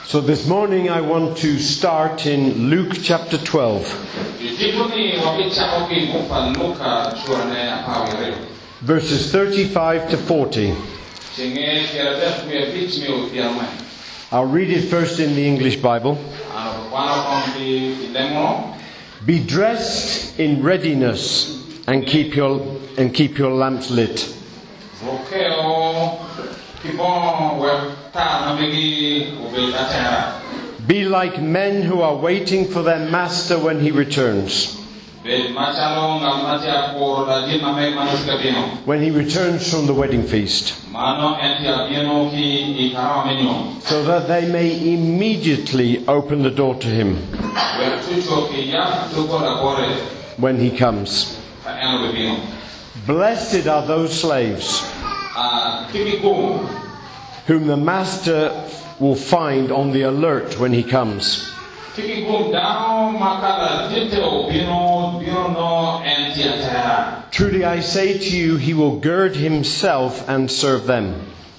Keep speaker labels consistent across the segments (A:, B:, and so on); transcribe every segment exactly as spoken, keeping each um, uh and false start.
A: So this morning I want to start in Luke chapter twelve. Verses thirty-five to forty. I'll read it first in the English Bible. Be dressed in readiness and keep your and keep your lamps lit. Be like men who are waiting for their master when he returns. When he returns from the wedding feast. So that they may immediately open the door to him when he comes. Blessed are those slaves whom the master will find on the alert when he comes. Truly I say to you, he will gird himself and serve them.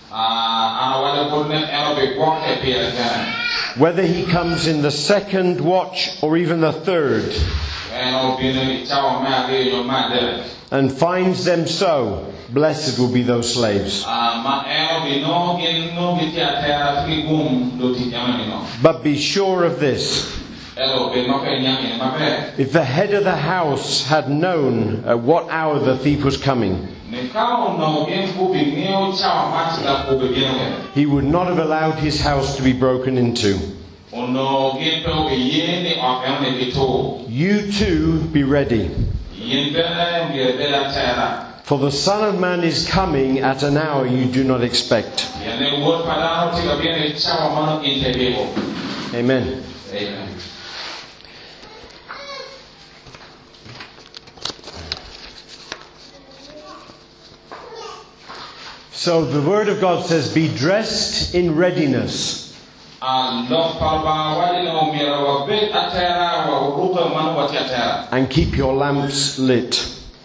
A: Whether he comes in the second watch or even the third, and finds them so, blessed will be those slaves. But be sure of this. If the head of the house had known at what hour the thief was coming, he would not have allowed his house to be broken into. You too be ready. For the Son of Man is coming at an hour you do not expect. Amen.
B: Amen.
A: So the Word of God says, be dressed in readiness. And keep your lamps lit.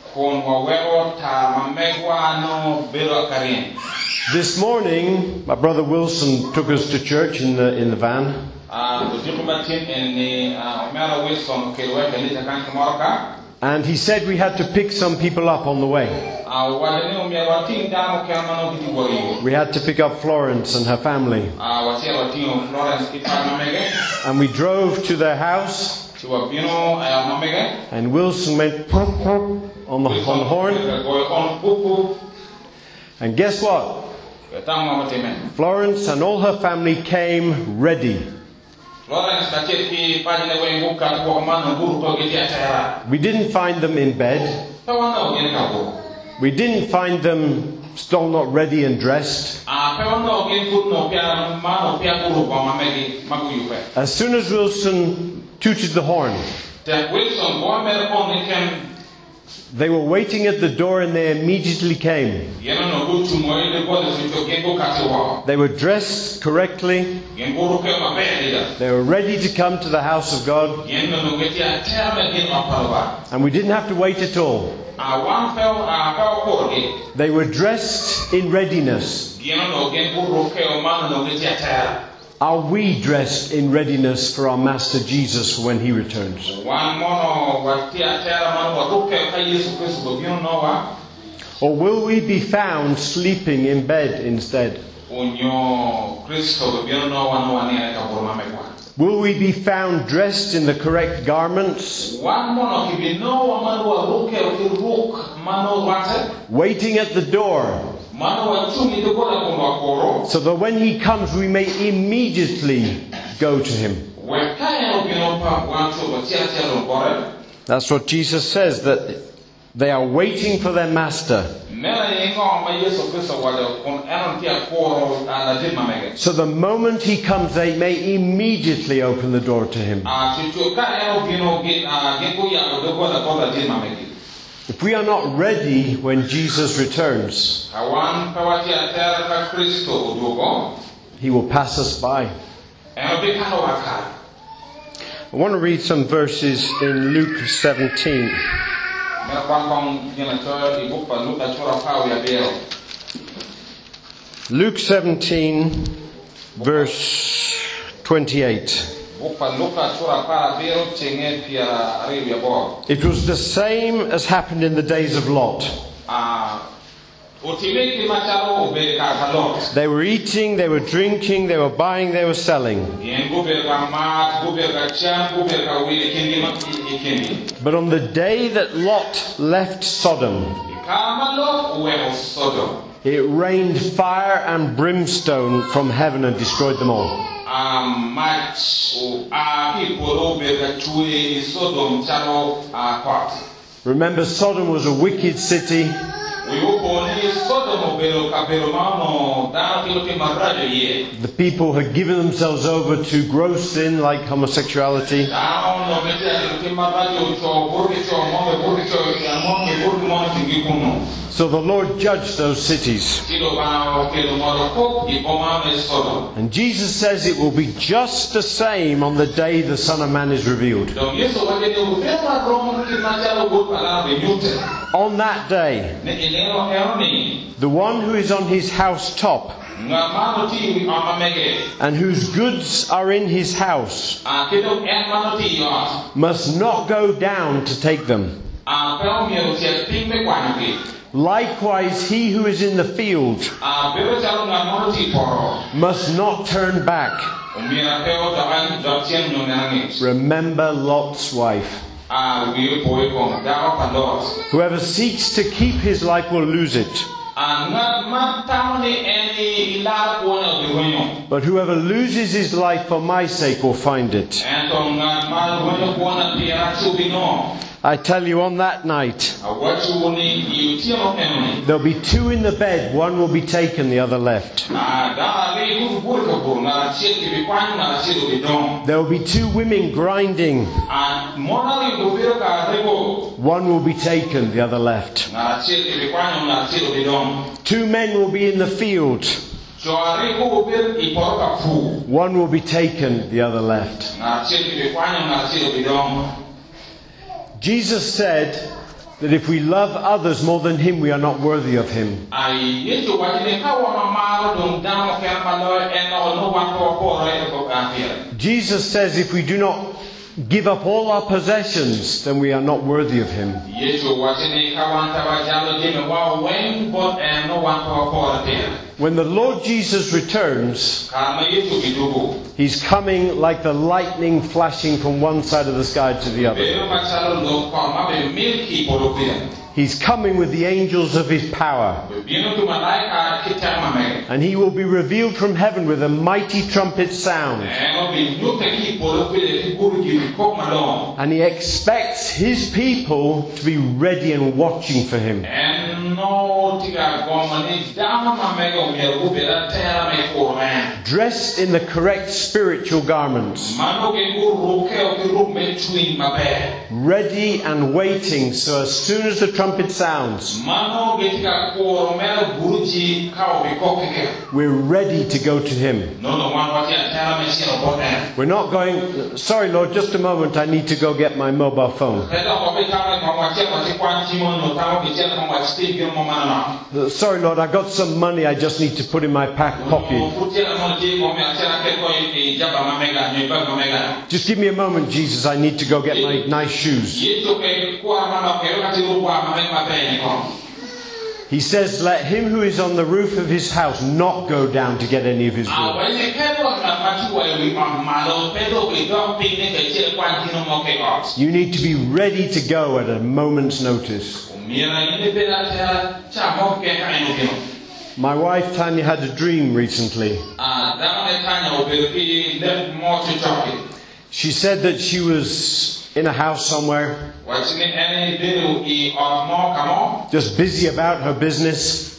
A: This morning, my brother Wilson took us to church in the in the van. And he said we had to pick some people up on the way. We had to pick up Florence and her family. And we drove to their house. And Wilson went pump, pump, on the, on the horn. And guess what? Florence and all her family came ready. We didn't find them in bed. We didn't find them still not ready and dressed. As soon as Wilson tooted the horn, they were waiting at the door and they immediately came. They were dressed correctly. They were ready to come to the house of God. And we didn't have to wait at all. They were dressed in readiness. Are we dressed in readiness for our Master Jesus when he returns? Or will we be found sleeping in bed instead? Will we be found dressed in the correct garments? Waiting at the door, so that when he comes we may immediately go to him. That's what Jesus says, that they are waiting for their master. So the moment he comes they may immediately open the door to him. If we are not ready when Jesus returns, he will pass us by. I want to read some verses in Luke seventeen. Luke seventeen, verse twenty-eight. It was the same as happened in the days of Lot. They were eating, they were drinking, they were buying, they were selling. But on the day that Lot left Sodom, it rained fire and brimstone from heaven and destroyed them all. Remember, Sodom was a wicked city. The people had given themselves over to gross sin like homosexuality. So the Lord judged those cities. And Jesus says it will be just the same on the day the Son of Man is revealed. On that day, the one who is on his housetop and whose goods are in his house must not go down to take them. Likewise, he who is in the field must not turn back. Remember Lot's wife. Whoever seeks to keep his life will lose it. But whoever loses his life for my sake will find it. I tell you, on that night, there'll be two in the bed. One will be taken, the other left. There will be two women grinding. One will be taken, the other left. Two men will be in the field. One will be taken, the other left. Jesus said that if we love others more than him, we are not worthy of him. Jesus says if we do not give up all our possessions, then we are not worthy of him. When the Lord Jesus returns, he's coming like the lightning flashing from one side of the sky to the other. He's coming with the angels of his power. And he will be revealed from heaven with a mighty trumpet sound. And he expects his people to be ready and watching for him. Dressed in the correct spiritual garments. Ready and waiting, so as soon as the trumpet sounds, we're ready to go to him. We're not going, sorry Lord, just a moment, I need to go get my mobile phone. Sorry Lord, I got some money I just need to put in my back pocket. Just give me a moment, Jesus, I need to go get my nice shoes. He says, let him who is on the roof of his house not go down to get any of his goods. You need to be ready to go at a moment's notice. My wife Tanya had a dream recently. She said that she was in a house somewhere, just busy about her business.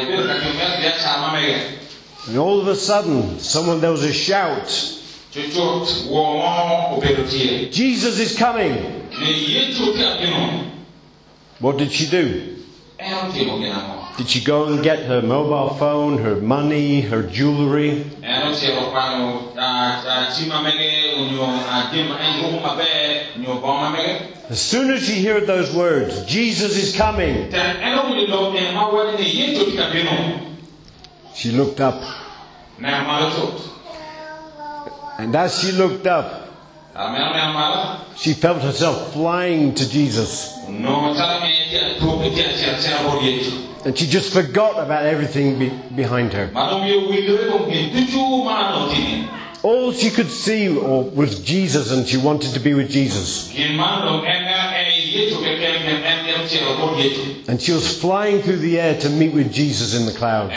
A: And all of a sudden, someone, there was a shout. Jesus is coming. What did she do? Did she go and get her mobile phone, her money, her jewelry? As soon as she heard those words, Jesus is coming, she looked up. And as she looked up, she felt herself flying to Jesus. And she just forgot about everything be- behind her. All she could see was Jesus, and she wanted to be with Jesus. And she was flying through the air to meet with Jesus in the clouds.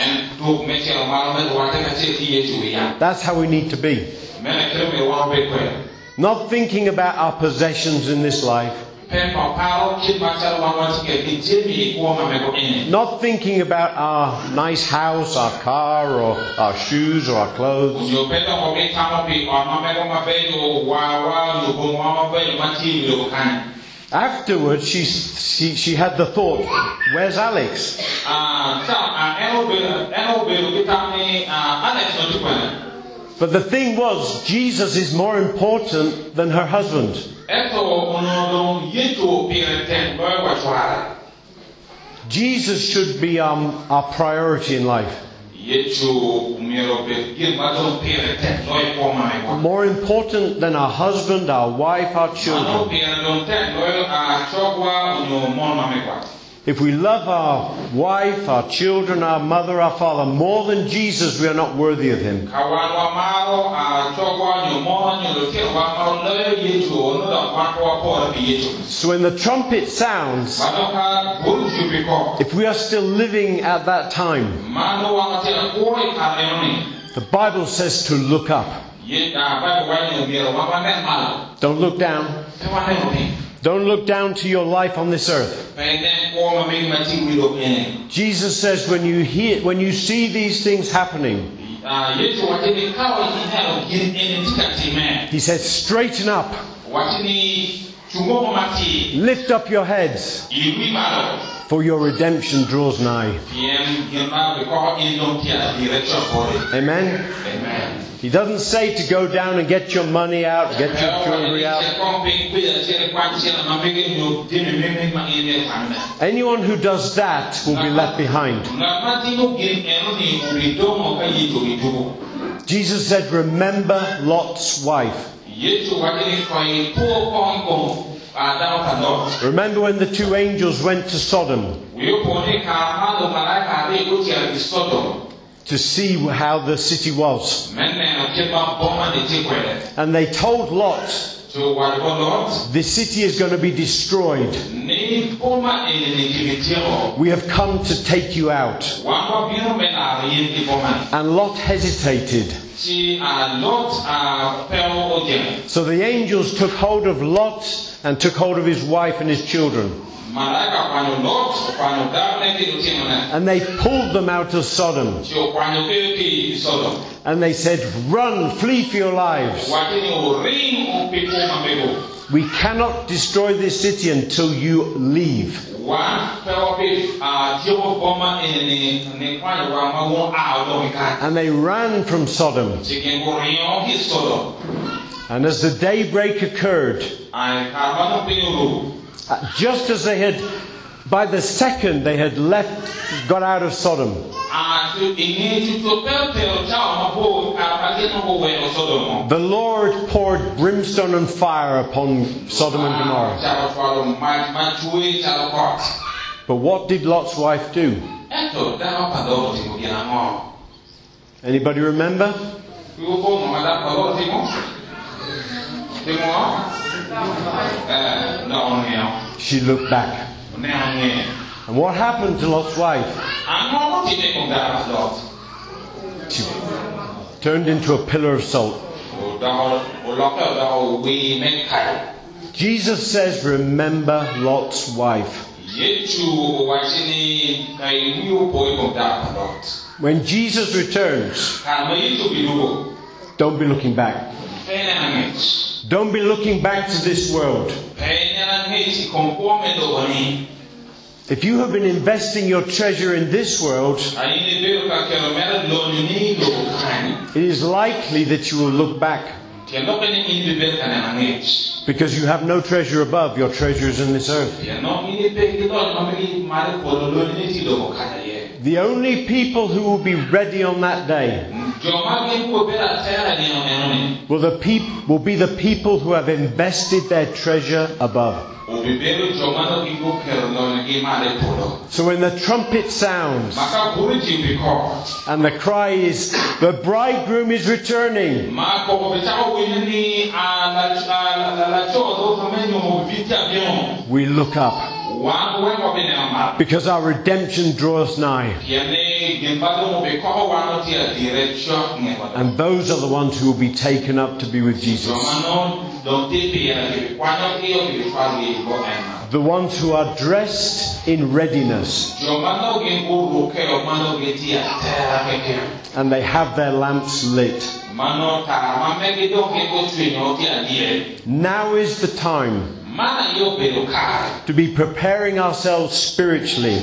A: That's how we need to be. Not thinking about our possessions in this life. Not thinking about our nice house, our car, or our shoes, or our clothes. Afterwards, she, she, she had the thought, where's Alex? But the thing was, Jesus is more important than her husband. Jesus should be um, our priority in life. More important than our husband, our wife, our children. If we love our wife, our children, our mother, our father more than Jesus, we are not worthy of Him. So when the trumpet sounds, if we are still living at that time, the Bible says to look up. Don't look down. Don't look down to your life on this earth. Jesus says when you hear, when you see these things happening, He says, straighten up. Lift up your heads, for your redemption draws nigh. Amen? Amen. He doesn't say to go down and get your money out, get your jewelry out. Anyone who does that will be left behind. Jesus said, remember Lot's wife. Remember when the two angels went to Sodom to see how the city was. And they told Lot, this city is going to be destroyed. We have come to take you out. And Lot hesitated. So the angels took hold of Lot and took hold of his wife and his children. And they pulled them out of Sodom. And they said, run, flee for your lives. We cannot destroy this city until you leave. And they ran from Sodom. And as the daybreak occurred, just as they had, by the second they had left, got out of Sodom, the Lord poured brimstone and fire upon Sodom and Gomorrah. But what did Lot's wife do? Anybody remember? She looked back. And what happened to Lot's wife? She turned into a pillar of salt. Jesus says, remember Lot's wife. When Jesus returns, don't be looking back. Don't be looking back to this world. If you have been investing your treasure in this world, it is likely that you will look back. Because you have no treasure above, your treasure is in this earth. The only people who will be ready on that day will, the peop- will be the people who have invested their treasure above. So when the trumpet sounds and the cry is, the bridegroom is returning, we look up because our redemption draws nigh. And those are the ones who will be taken up to be with Jesus. The ones who are dressed in readiness. And they have their lamps lit. Now is the time to be preparing ourselves spiritually,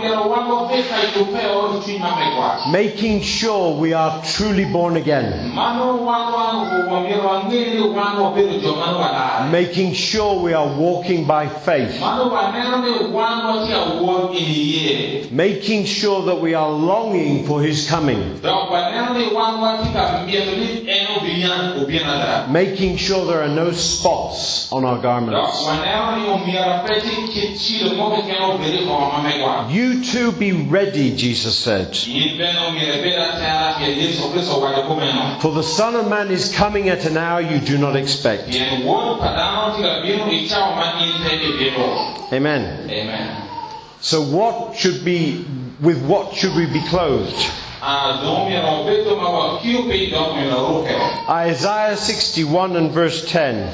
A: making sure we are truly born again, making sure we are walking by faith, making sure that we are longing for His coming, making sure there are no spots on our garments. You too be ready, Jesus said. For the Son of Man is coming at an hour you do not expect. Amen.
B: Amen.
A: So what should be, with what should we be clothed? Isaiah sixty-one and verse ten.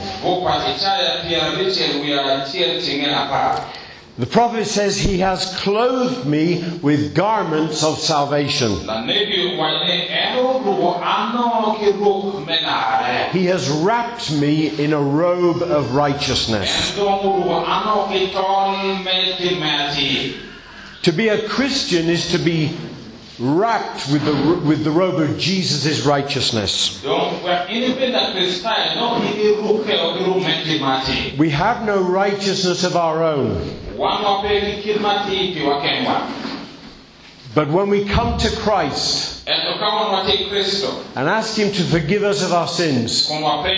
A: The prophet says, He has clothed me with garments of salvation. He has wrapped me in a robe of righteousness. To be a Christian is to be wrapped with the with the robe of Jesus' righteousness. We have no righteousness of our own. But when we come to Christ and ask Him to forgive us of our sins,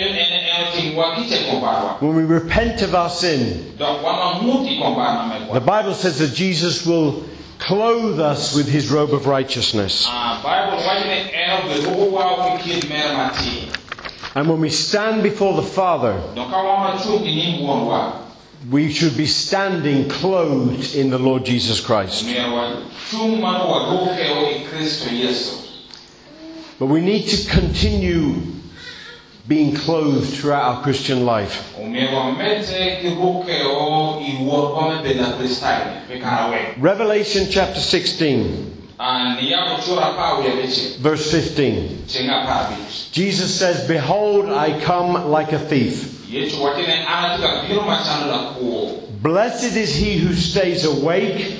A: when we repent of our sin, the Bible says that Jesus will clothe us with His robe of righteousness. And when we stand before the Father, we should be standing clothed in the Lord Jesus Christ. But we need to continue being clothed throughout our Christian life. Revelation chapter sixteen, verse fifteen. Jesus says, Behold, I come like a thief. Blessed is he who stays awake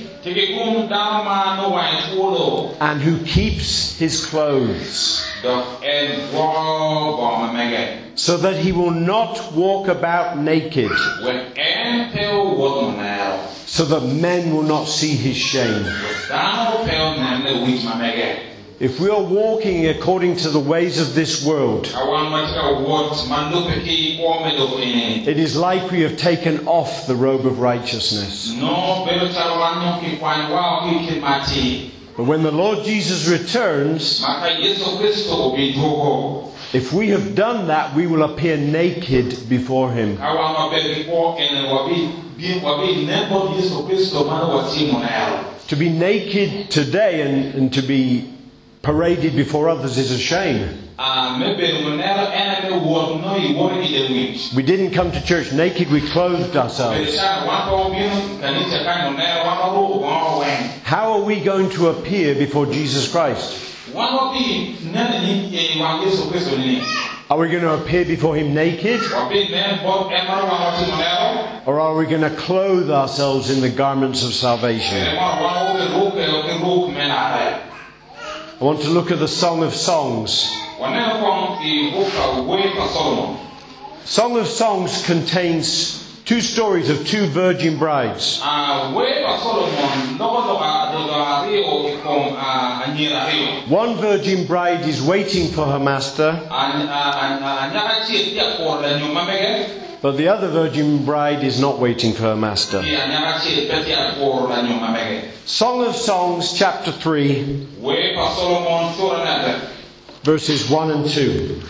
A: and who keeps his clothes, so that he will not walk about naked, so that men will not see his shame. If we are walking according to the ways of this world, it is like we have taken off the robe of righteousness. But when the Lord Jesus returns, if we have done that, we will appear naked before Him. To be naked today and, and to be paraded before others is a shame. We didn't come to church naked, we clothed ourselves. How are we going to appear before Jesus Christ? Are we going to appear before Him naked? Or are we going to clothe ourselves in the garments of salvation? I want to look at the Song of Songs. Song of Songs contains two stories of two virgin brides. One virgin bride is waiting for her master, but the other virgin bride is not waiting for her master. Song of Songs, chapter three, verses one and two.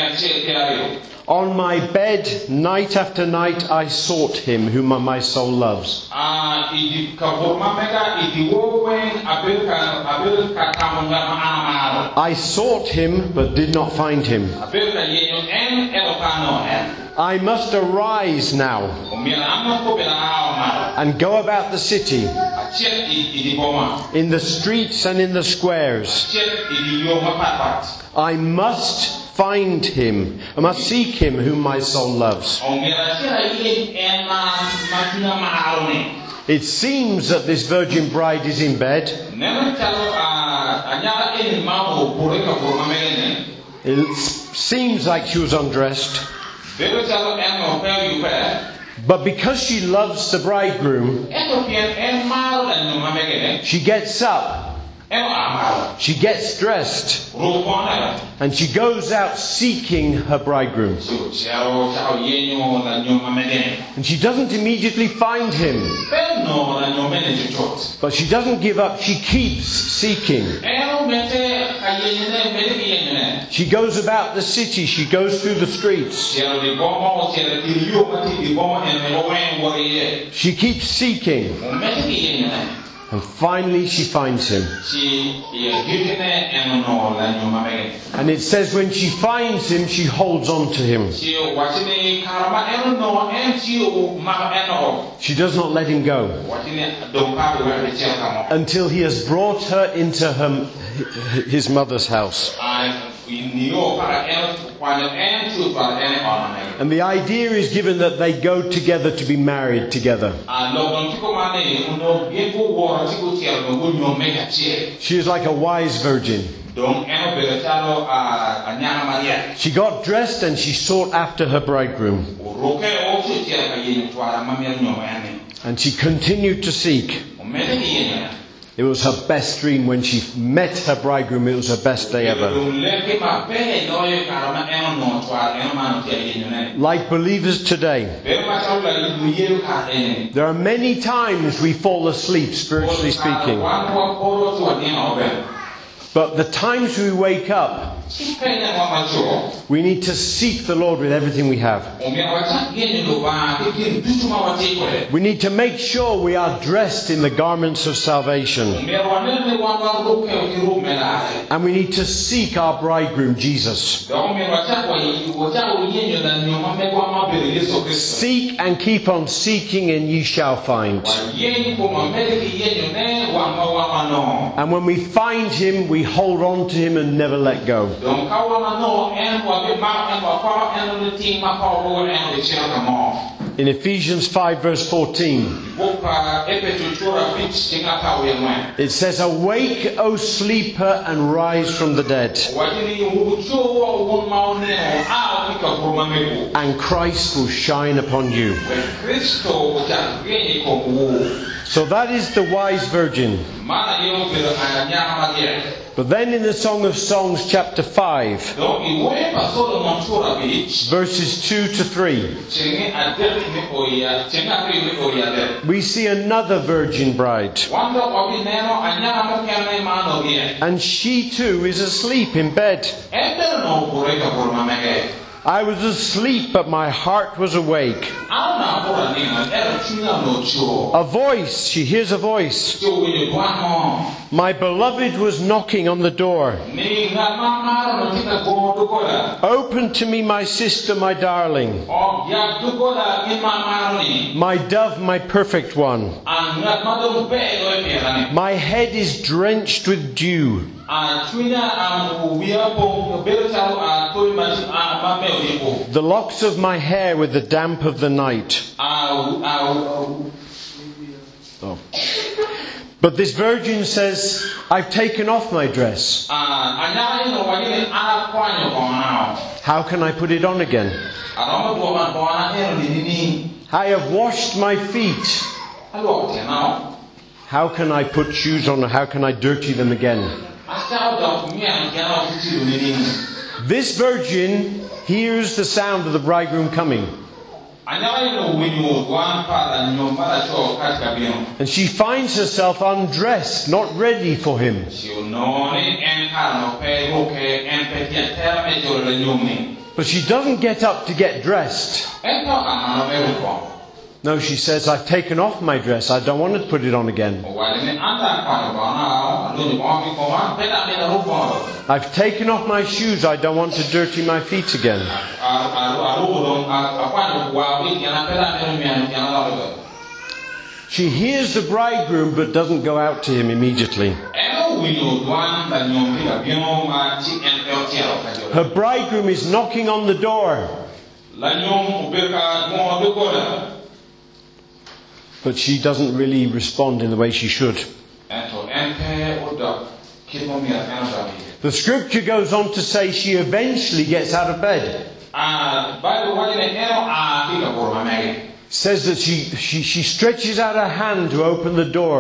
A: On my bed, night after night, I sought him whom my soul loves. I sought him, but did not find him. I must arise now and go about the city, in the streets and in the squares. I must find him. I must seek him whom my soul loves. It seems that this virgin bride is in bed. It seems like she was undressed. But because she loves the bridegroom, she gets up. She gets dressed and she goes out seeking her bridegroom. And she doesn't immediately find him, but she doesn't give up. She keeps seeking. She goes about the city. She goes through the streets. She keeps seeking. And finally she finds him. And it says when she finds him, she holds on to him. She does not let him go until he has brought her into her, his mother's house. And the idea is given that they go together to be married together. She is like a wise virgin. She got dressed and she sought after her bridegroom. And she continued to seek. It was her best dream when she met her bridegroom. It was her best day ever. Like believers today, there are many times we fall asleep, spiritually speaking. But the times we wake up, we need to seek the Lord with everything we have. We need to make sure we are dressed in the garments of salvation. And we need to seek our bridegroom, Jesus. Seek and keep on seeking and ye shall find. And when we find him, we hold on to him and never let go. In Ephesians five verse fourteen, it says, awake, O sleeper, and rise from the dead, and Christ will shine upon you. So that is the wise virgin. But then in the Song of Songs chapter five, verses two to three, we see another virgin bride. And she too is asleep in bed. I was asleep, but my heart was awake. A voice, she hears a voice. My beloved was knocking on the door. Open to me, my sister, my darling. My dove, my perfect one. My head is drenched with dew. The locks of my hair with the damp of the night. Oh. But this virgin says, I've taken off my dress. How can I put it on again? I have washed my feet. How can I put shoes on, or how can I dirty them again? This virgin hears the sound of the bridegroom coming. And she finds herself undressed, not ready for him. But she doesn't get up to get dressed. No, she says, I've taken off my dress. I don't want to put it on again. I've taken off my shoes. I don't want to dirty my feet again. She hears the bridegroom but doesn't go out to him immediately. Her bridegroom is knocking on the door. But she doesn't really respond in the way she should. The scripture goes on to say she eventually gets out of bed. Says that she, she, she stretches out her hand to open the door.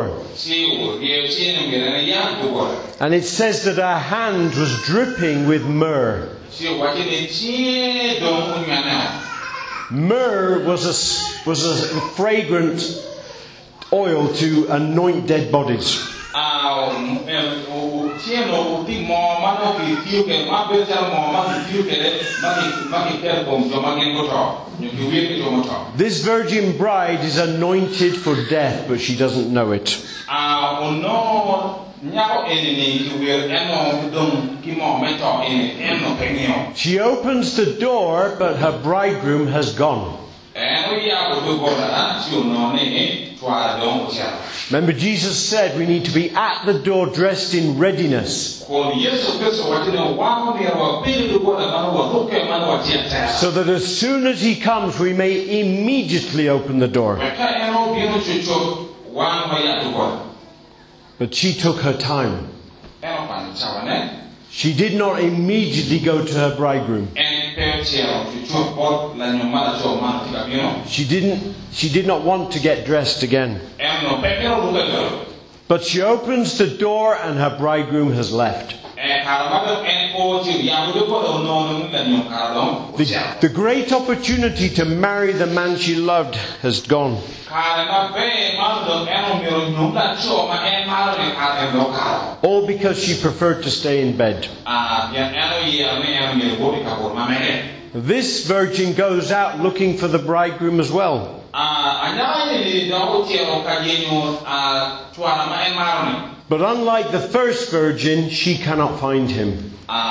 A: And it says that her hand was dripping with myrrh. Myrrh was a, was a fragrant oil to anoint dead bodies. This virgin bride is anointed for death, but she doesn't know it. She opens the door, but her bridegroom has gone. Remember, Jesus said we need to be at the door dressed in readiness, so that as soon as he comes we may immediately open the door. But she took her time. She did not immediately go to her bridegroom. She didn't, she did not want to get dressed again. But she opens the door and her bridegroom has left. The, the great opportunity to marry the man she loved has gone. All because she preferred to stay in bed. This virgin goes out looking for the bridegroom as well. But unlike the first virgin, she cannot find him.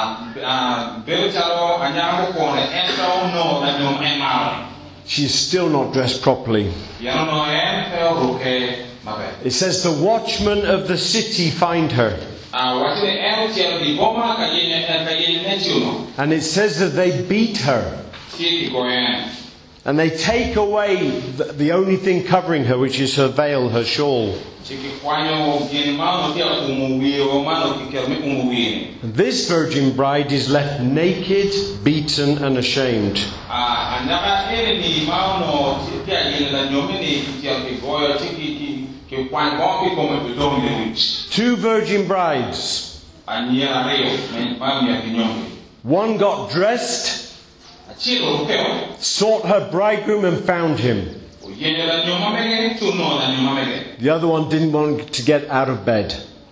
A: She is still not dressed properly. It says the watchmen of the city find her. And it says that they beat her. And they take away the, the only thing covering her, which is her veil, her shawl. This virgin bride is left naked, beaten and ashamed. Two virgin brides. One got dressed, sought her bridegroom and found him. The other one didn't want to get out of bed.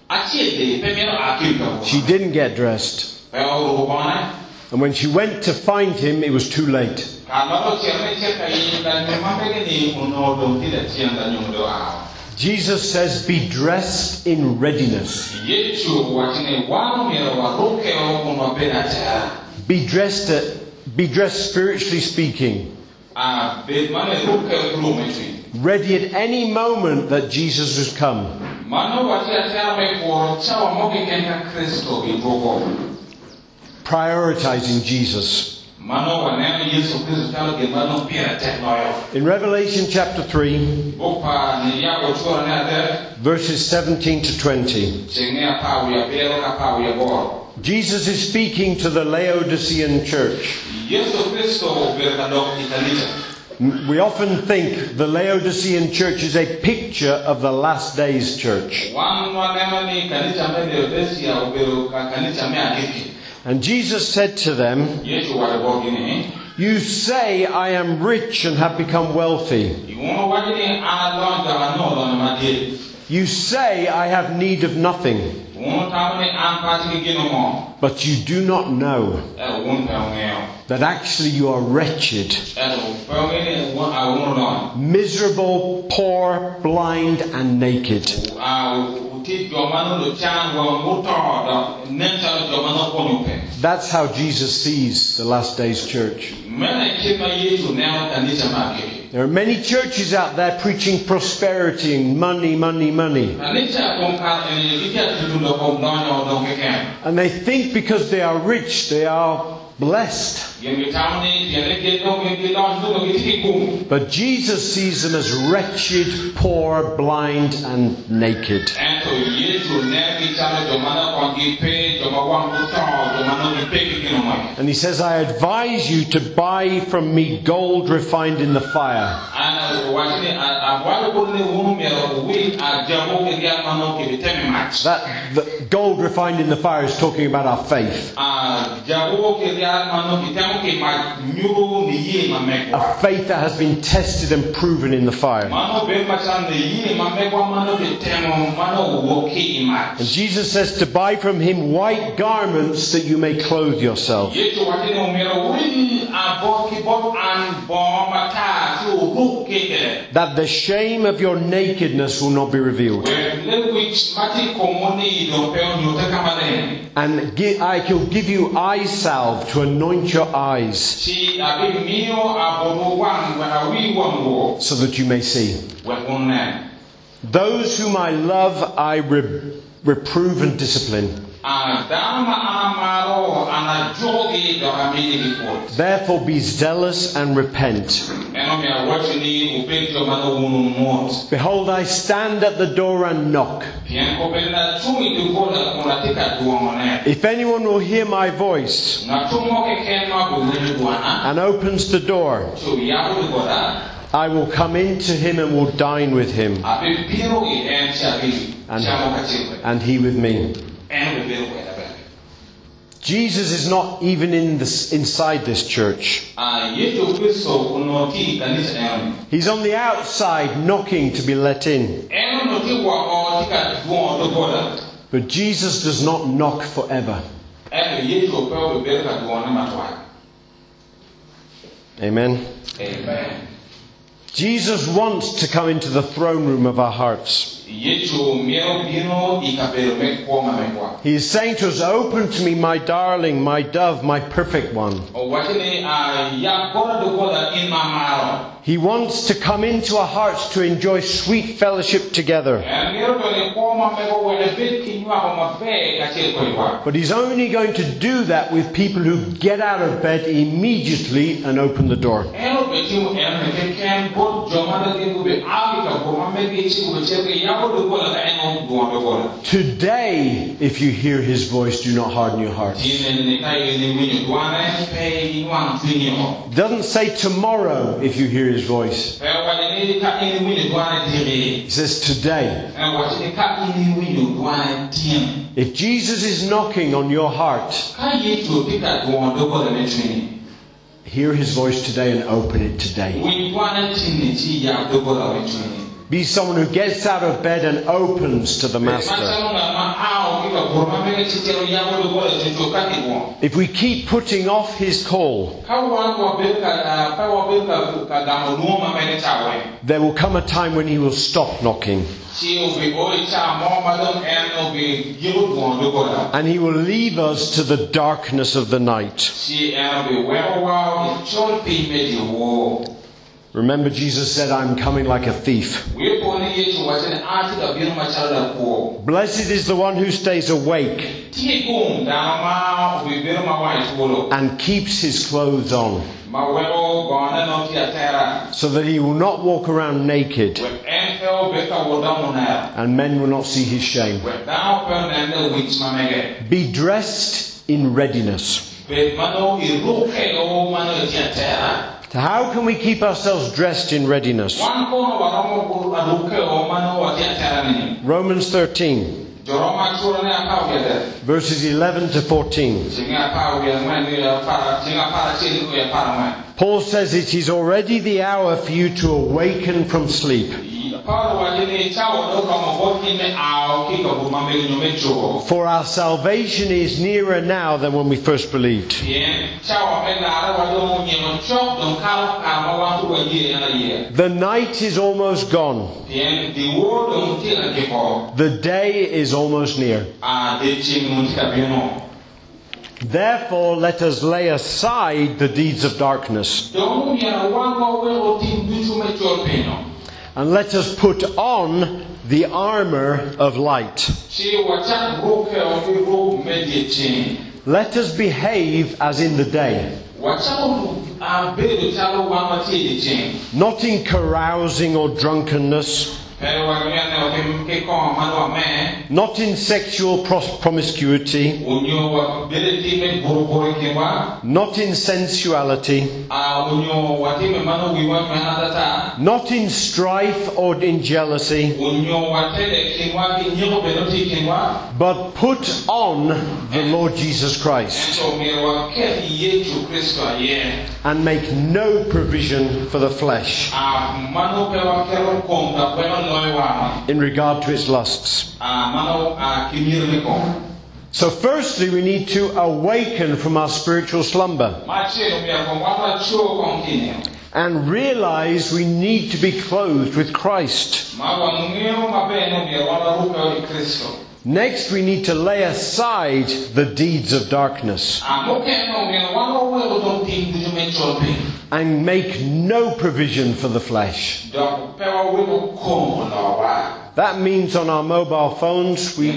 A: She didn't get dressed. And when she went to find him, it was too late. Jesus says, be dressed in readiness. Be dressed, uh, be dressed spiritually speaking. Ready at any moment that Jesus has come. Prioritizing Jesus. In Revelation chapter three, verses seventeen to twenty, Jesus is speaking to the Laodicean church. We often think the Laodicean church is a picture of the last days church. And Jesus said to them, "You say I am rich and have become wealthy. You say I have need of nothing. But you do not know that actually you are wretched, miserable, poor, blind, and naked." That's how Jesus sees the last days church. There are many churches out there preaching prosperity and money, money, money. And they think because they are rich, they are blessed. But Jesus sees them as wretched, poor, blind, and naked. And he says, "I advise you to buy from me gold refined in the fire." That the gold refined in the fire is talking about our faith. A faith that has been tested and proven in the fire. And Jesus says to buy from him white garments that you may clothe yourself. That the shame of your nakedness will not be revealed. And I will give you eye salve to anoint your eyes, so that you may see. Those whom I love, I re- reprove and discipline. Therefore be zealous and repent. Behold, I stand at the door and knock. If anyone will hear my voice and opens the door, I will come into him and will dine with him, and, and he with me. Jesus is not even in this, inside this church. He's on the outside knocking to be let in. But Jesus does not knock forever. Amen.
B: Amen.
A: Jesus wants to come into the throne room of our hearts. He is saying to us, "Open to me, my darling, my dove, my perfect one." He wants to come into our hearts to enjoy sweet fellowship together. But he's only going to do that with people who get out of bed immediately and open the door. Today, if you hear his voice, do not harden your hearts. It doesn't say tomorrow if you hear his voice. He says today. If Jesus is knocking on your heart, hear his voice today and open it today. Be someone who gets out of bed and opens to the Master. If we keep putting off his call, there will come a time when he will stop knocking. And he will leave us to the darkness of the night. Remember, Jesus said, "I'm coming like a thief." Blessed is the one who stays awake and keeps his clothes on, so that he will not walk around naked and men will not see his shame. Be dressed in readiness. How can we keep ourselves dressed in readiness? Romans thirteen, verses eleven to fourteen. Paul says it is already the hour for you to awaken from sleep. For our salvation is nearer now than when we first believed. The night is almost gone. The day is almost near. Therefore, let us lay aside the deeds of darkness, and let us put on the armour of light. Let us behave as in the day, not in carousing or drunkenness, not in sexual pros- promiscuity, not in sensuality, not in strife or in jealousy, but put on the Lord Jesus Christ, and make no provision for the flesh in regard to its lusts. So firstly, we need to awaken from our spiritual slumber and realize we need to be clothed with Christ. Next, we need to lay aside the deeds of darkness and make no provision for the flesh. That means on our mobile phones, we,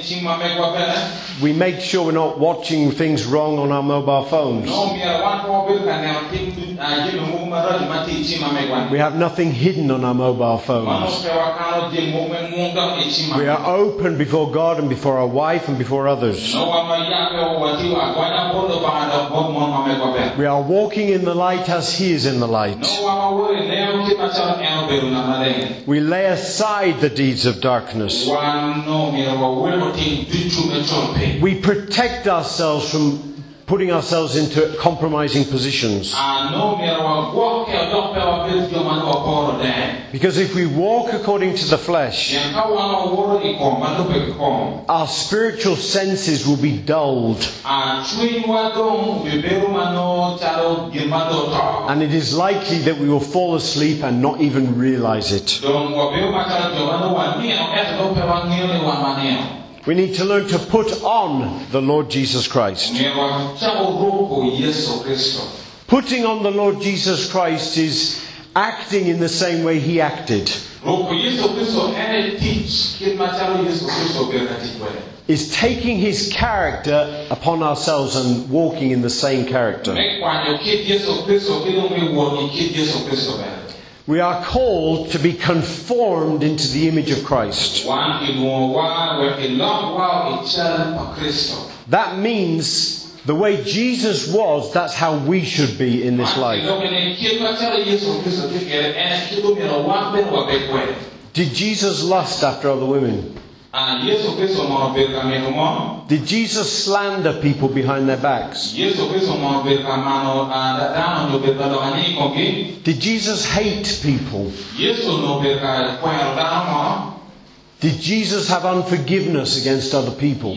A: we make sure we're not watching things wrong on our mobile phones. We have nothing hidden on our mobile phones. We are open before God and before our wife and before others. We are walking in the light as He is in the light. We lay aside the deeds of darkness. We protect ourselves from putting ourselves into compromising positions. Because if we walk according to the flesh, our spiritual senses will be dulled. And it is likely that we will fall asleep and not even realize it. We need to learn to put on the Lord Jesus Christ. Putting on the Lord Jesus Christ is acting in the same way He acted. Is taking His character upon ourselves and walking in the same character. We are called to be conformed into the image of Christ. That means the way Jesus was, that's how we should be in this life. Did Jesus lust after other women? Did Jesus slander people behind their backs? Did Jesus hate people? Did Jesus have unforgiveness against other people?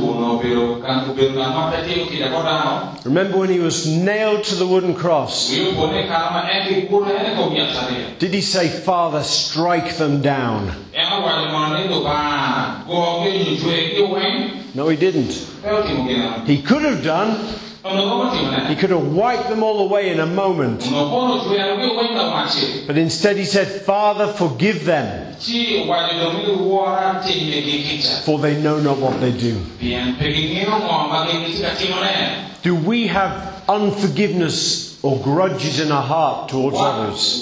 A: Remember when He was nailed to the wooden cross? Did He say, Father, strike them down? No, He didn't. He could have done. He could have wiped them all away in a moment. But instead He said, Father, forgive them, for they know not what they do. Do we have unforgiveness or grudges in our heart towards others?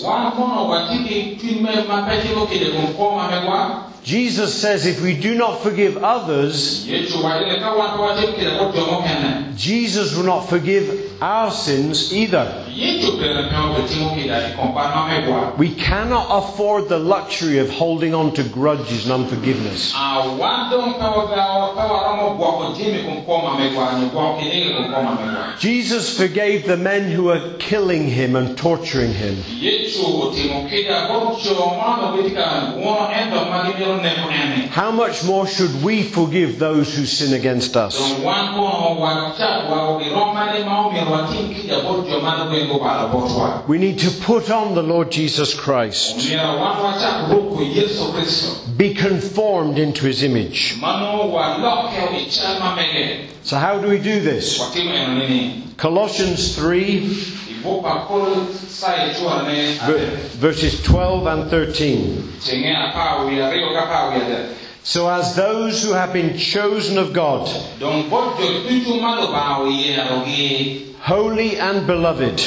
A: Jesus says if we do not forgive others, Jesus will not forgive our sins either. We cannot afford the luxury of holding on to grudges and unforgiveness. Jesus forgave the men who were killing him and torturing him. How much more should we forgive those who sin against us? We need to put on the Lord Jesus Christ. Be conformed into His image. So how do we do this? Colossians three, verses twelve and thirteen. So as those who have been chosen of God, holy and beloved,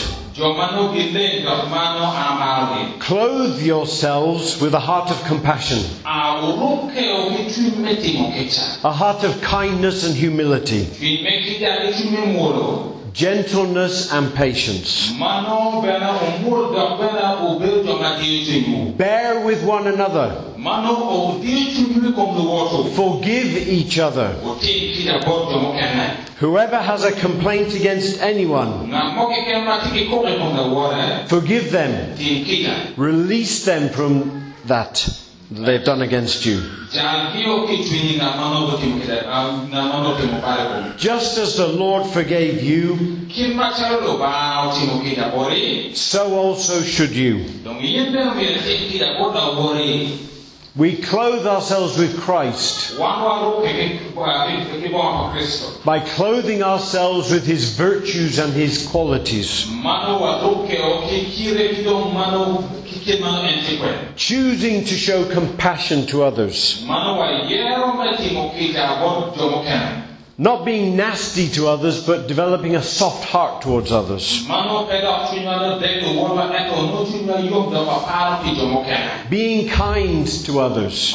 A: clothe yourselves with a heart of compassion, a heart of kindness and humility, gentleness and patience. Bear with one another. Forgive each other. Whoever has a complaint against anyone, forgive them. Release them from that they've done against you. Just as the Lord forgave you, so also should you. We clothe ourselves with Christ by clothing ourselves with His virtues and His qualities, choosing to show compassion to others, not being nasty to others, but developing a soft heart towards others. Being kind to others.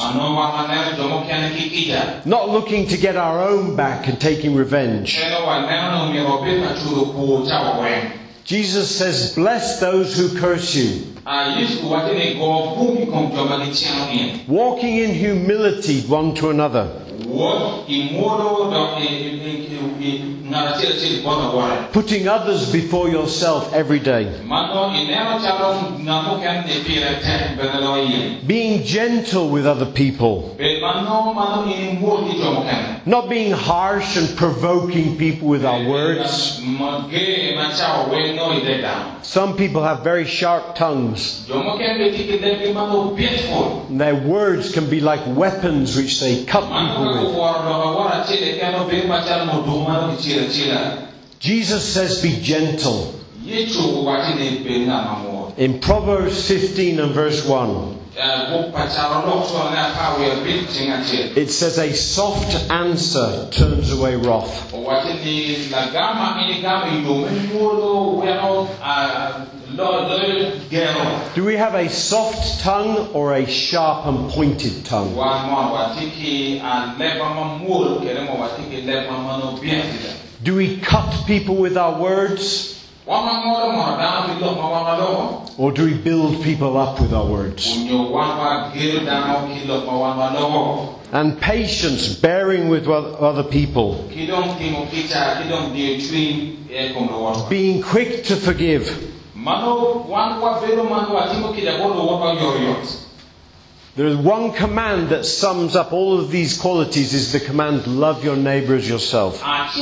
A: Not looking to get our own back and taking revenge. Jesus says, bless those who curse you. Walking in humility one to another. Putting others before yourself every day. Being gentle with other people. Not being harsh and provoking people with our words. Some people have very sharp tongues. And their words can be like weapons which they cut people with. Jesus says be gentle. In Proverbs fifteen and verse one, it says a soft answer turns away wrath. Do we have a soft tongue or a sharp and pointed tongue? Do we cut people with our words? Or do we build people up with our words? And patience, bearing with other people. Being quick to forgive. There is one command that sums up all of these qualities, is the command, love your neighbour as yourself.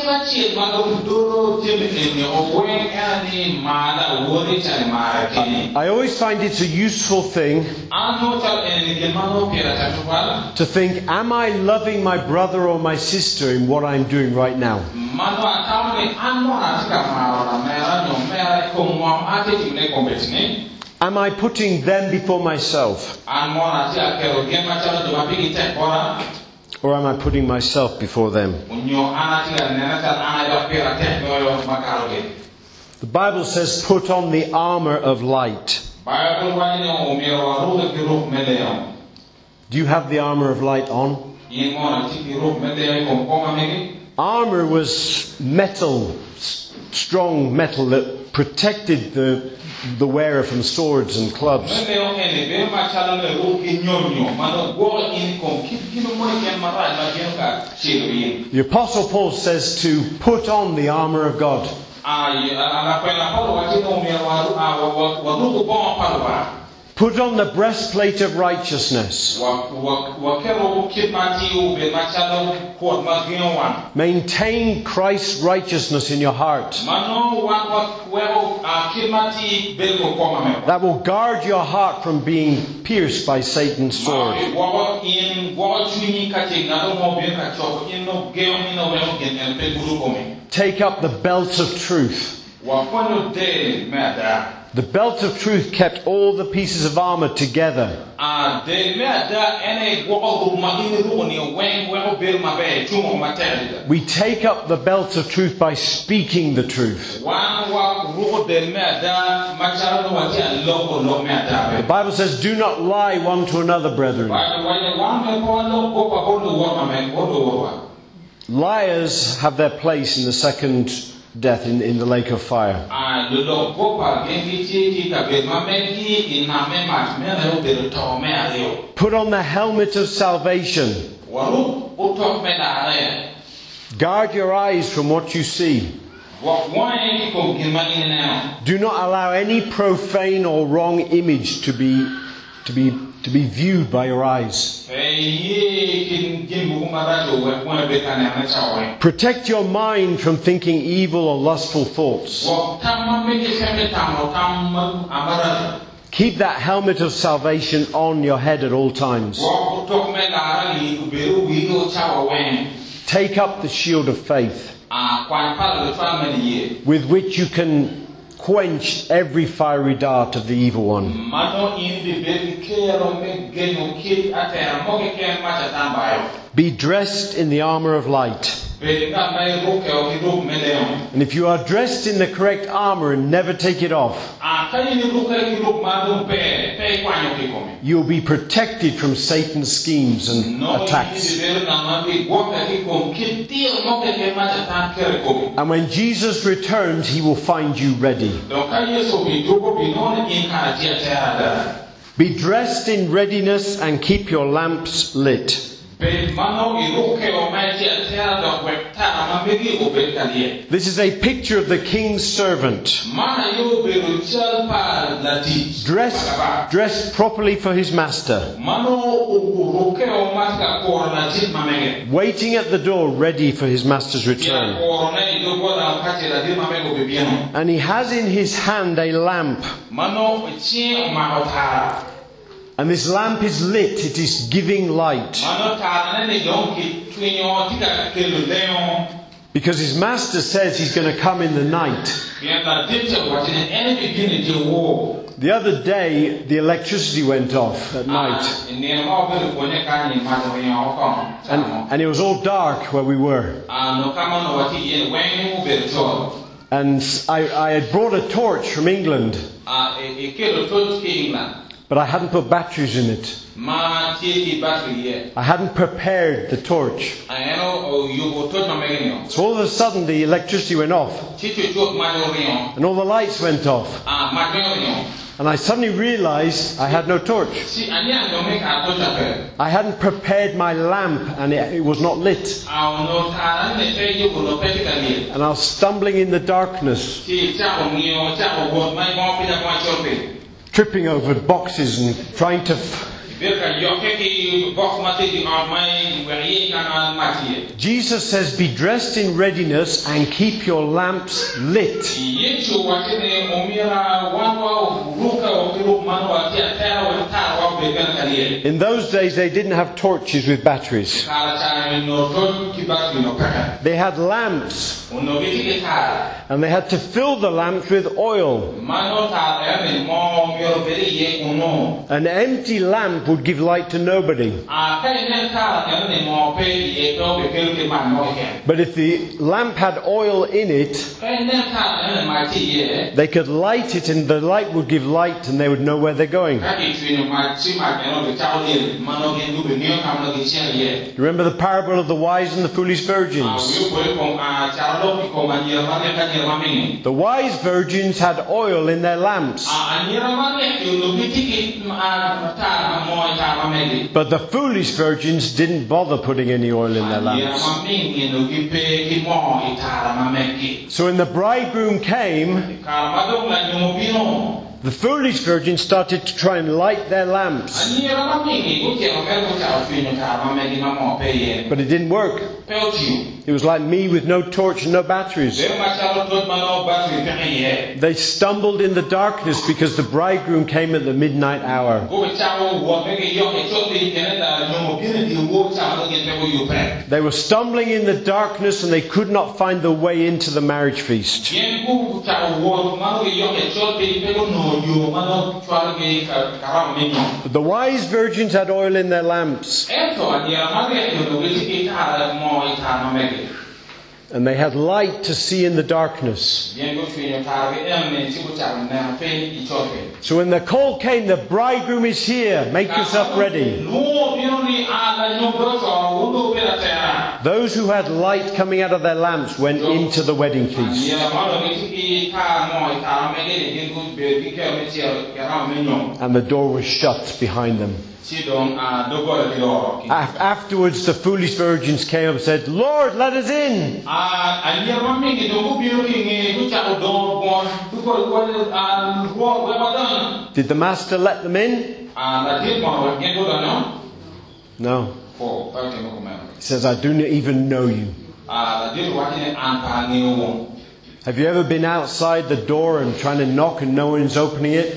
A: I always find it's a useful thing to think, am I loving my brother or my sister in what I'm doing right now? Am I putting them before myself? Or am I putting myself before them? The Bible says, put on the armour of light. Do you have the armour of light on? armor was metal, strong metal that protected the the wearer from swords and clubs. The Apostle Paul says to put on the armor of God. Put on the breastplate of righteousness. Maintain Christ's righteousness in your heart. That will guard your heart from being pierced by Satan's sword. Take up the belt of truth. The belt of truth kept all the pieces of armor together. We take up the belt of truth by speaking the truth. The Bible says, do not lie one to another, brethren. Liars have their place in the second death, in, in the lake of fire. Put on the helmet of salvation. Guard your eyes from what you see. Do not allow any profane or wrong image to be to be to be viewed by your eyes. Protect your mind from thinking evil or lustful thoughts. Keep that helmet of salvation on your head at all times. Take up the shield of faith, with which you can quench every fiery dart of the evil one. Be dressed in the armor of light. And if you are dressed in the correct armor and never take it off, you will be protected from Satan's schemes and attacks. And when Jesus returns, he will find you ready. Be dressed in readiness and keep your lamps lit. This is a picture of the king's servant, dressed, dressed properly for his master, waiting at the door ready for his master's return. And he has in his hand a lamp. And this lamp is lit, it is giving light. Because his master says he's going to come in the night. The other day, the electricity went off at night. And, and it was all dark where we were. And I, I had brought a torch from England. But I hadn't put batteries in it. I hadn't prepared the torch. So all of a sudden the electricity went off. And all the lights went off. And I suddenly realized I had no torch. I hadn't prepared my lamp and it, it was not lit. And I was stumbling in the darkness, tripping over boxes and trying to... F- Jesus says, be dressed in readiness and keep your lamps lit. In those days they didn't have torches with batteries. They had lamps. And they had to fill the lamps with oil. An empty lamp would give light to nobody. But if the lamp had oil in it, they could light it and the light would give light and they would know where they're going. remember the parable of the wise and the foolish virgins? The wise virgins had oil in their lamps. But the foolish virgins didn't bother putting any oil in their lamps. So when the bridegroom came, the foolish virgins started to try and light their lamps. But it didn't work. It was like me with no torch and no batteries. They stumbled in the darkness because the bridegroom came at the midnight hour. They were stumbling in the darkness and they could not find the way into the marriage feast. The wise virgins had oil in their lamps. And they had light to see in the darkness. So when the call came, the bridegroom is here, make yourself ready. Those who had light coming out of their lamps went into the wedding feast. And the door was shut behind them. Afterwards, the foolish virgins came up and said, "Lord, let us in." Did the master let them in? No. He says, "I do not even know you." Have you ever been outside the door and trying to knock and no one's opening it?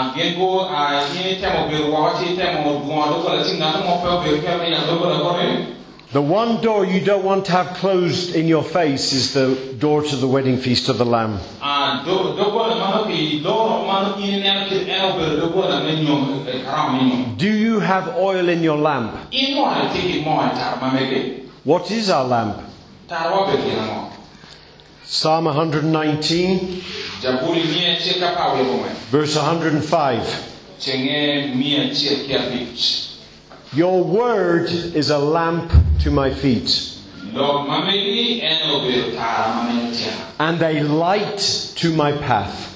A: The one door you don't want to have closed in your face is the door to the wedding feast of the Lamb. Do you have oil in your lamp? What is our lamp? Psalm one nineteen, verse one hundred five. Your word is a lamp to my feet and a light to my path.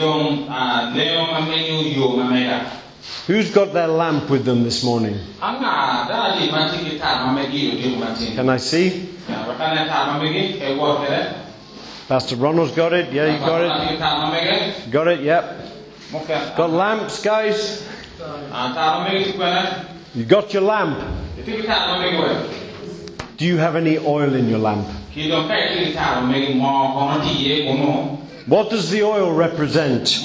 A: Who's got their lamp with them this morning? Can I see? Pastor Ronald's got it. Yeah, you got it. Got it, yep. Got lamps, guys? You got your lamp? Do you have any oil in your lamp? What does the oil represent?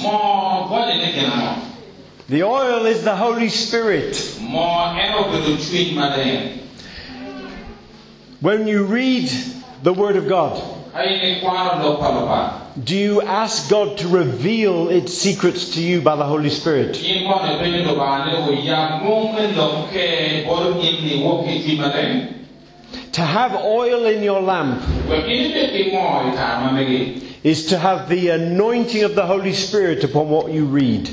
A: The oil is the Holy Spirit. When you read the Word of God, do you ask God to reveal its secrets to you by the Holy Spirit? To have oil in your lamp is to have the anointing of the Holy Spirit upon what you read.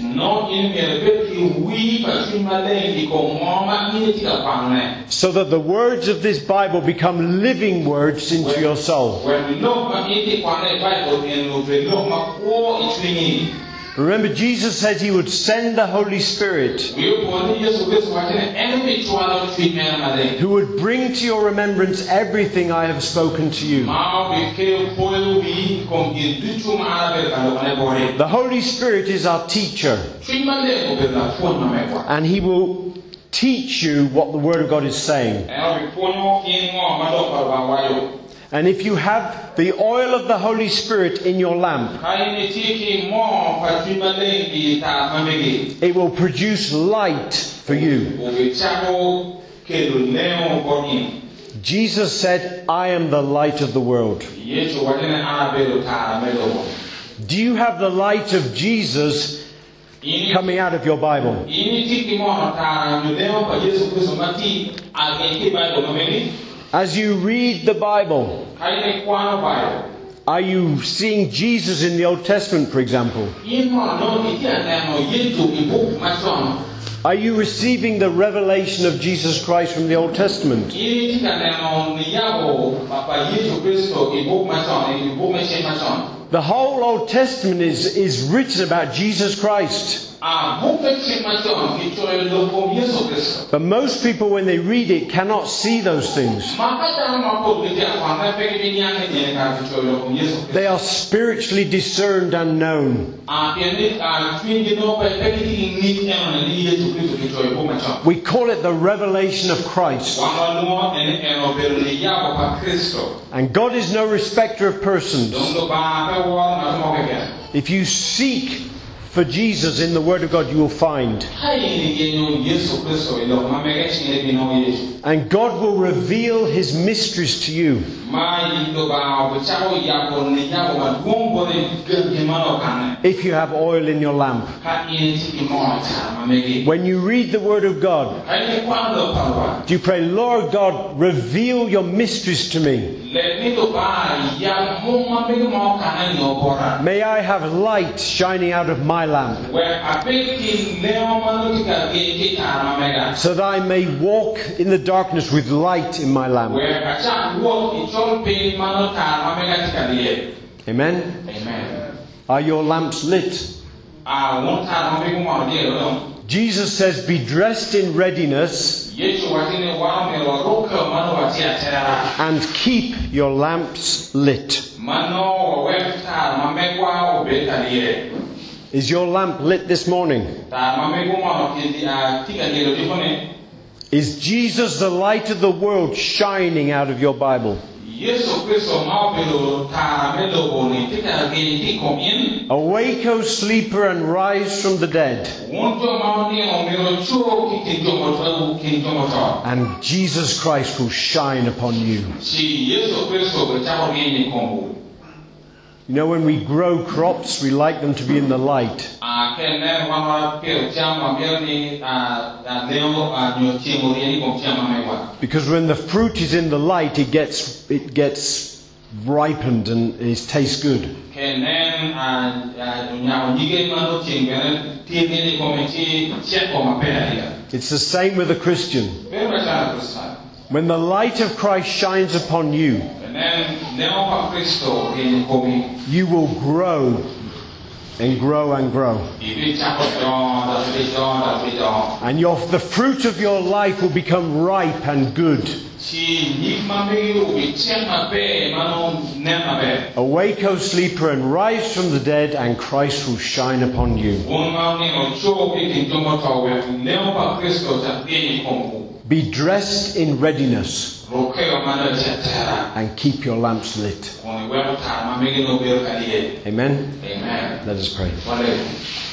A: So that the words of this Bible become living words into your soul. Remember, Jesus said He would send the Holy Spirit who would bring to your remembrance everything I have spoken to you. The Holy Spirit is our teacher, and He will teach you what the Word of God is saying. And if you have the oil of the Holy Spirit in your lamp, it will produce light for you. Jesus said, "I am the light of the world." Do you have the light of Jesus coming out of your Bible? As you read the Bible, are you seeing Jesus in the Old Testament, for example? Are you receiving the revelation of Jesus Christ from the Old Testament? The whole Old Testament is, is written about Jesus Christ. But most people, when they read it, cannot see those things. They are spiritually discerned and known. We call it the revelation of Christ. And God is no respecter of persons. If you seek for Jesus in the Word of God, you will find. And God will reveal His mysteries to you. If you have oil in your lamp. When you read the Word of God, do you pray, Lord God, reveal your mysteries to me. May I have light shining out of my lamp, so that I may walk in the darkness with light in my lamp. Amen?
B: Amen.
A: Are your lamps lit? Jesus says, be dressed in readiness and keep your lamps lit. Is your lamp lit this morning? Is Jesus the light of the world shining out of your Bible? Awake, O sleeper, and rise from the dead. And Jesus Christ will shine upon you. You know, when we grow crops, we like them to be in the light. Because when the fruit is in the light, it gets it gets ripened and it tastes good. It's the same with a Christian. When the light of Christ shines upon you, you will grow and grow and grow. And your, the fruit of your life will become ripe and good. Awake, O sleeper, and rise from the dead, and Christ will shine upon you. Be dressed in readiness and keep your lamps lit. Amen?
B: Amen.
A: Let us pray.